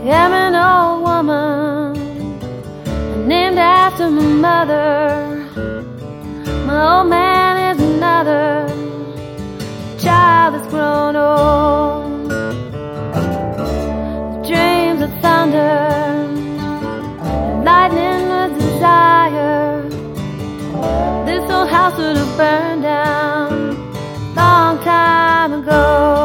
am an old woman, named after my mother. My old man is another child that's grown old. Dreams of thunder, lightning with desire. This old house would have burned down long time ago.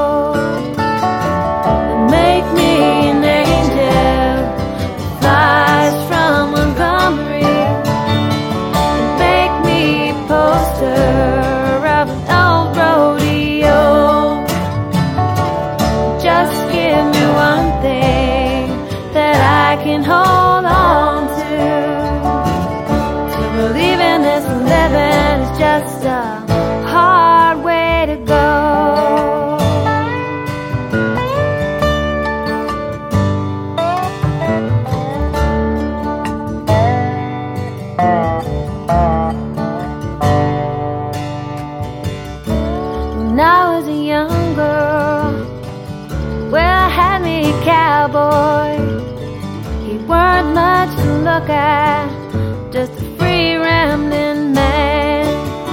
Make me an angel that flies from Montgomery, and make me a poster of an old rodeo. Just give me one thing that I can hold on to believe in this living is just a hard way to go. When I was a young girl, well, I had me a cowboy. He weren't much to look at, just a free rambling man.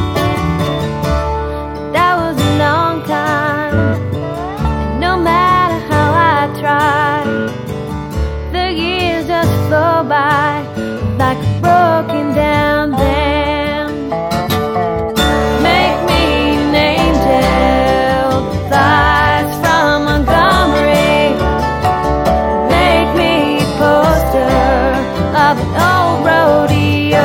That was a long time, and no matter how I tried, the years just flow by like a broken down dam. Make me an angel that flies from Montgomery, make me a poster of an old rodeo.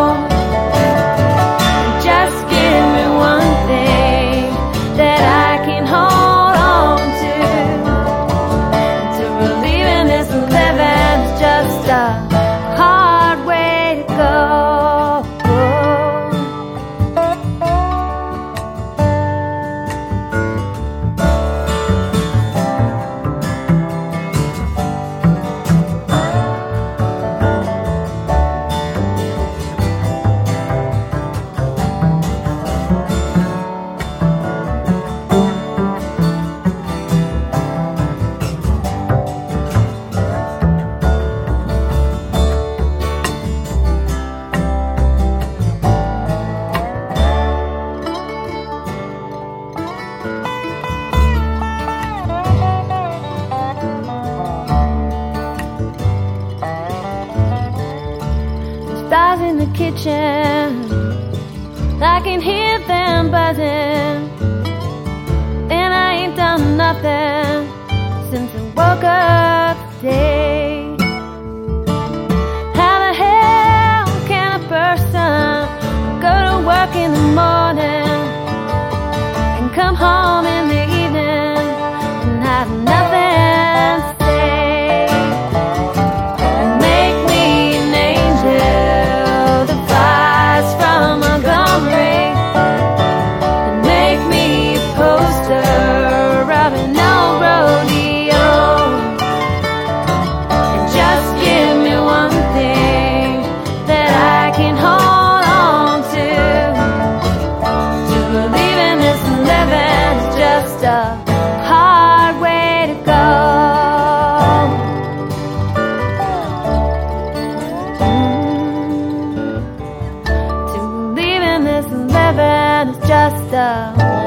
Just give me one thing that I can hold on to believe in this living is just a hard way to go. Stars in the kitchen, I can hear them buzzing, and I ain't done nothing since I woke up today. How the hell can a person go to work in the morning and come home in the evening and have nothing to say? Make me an angel that flies from Montgomery, and make me a poster of an old rodeo. And just give me one thing that I can hold on to believe in this living is just a hard way to go. To believe in this living is just a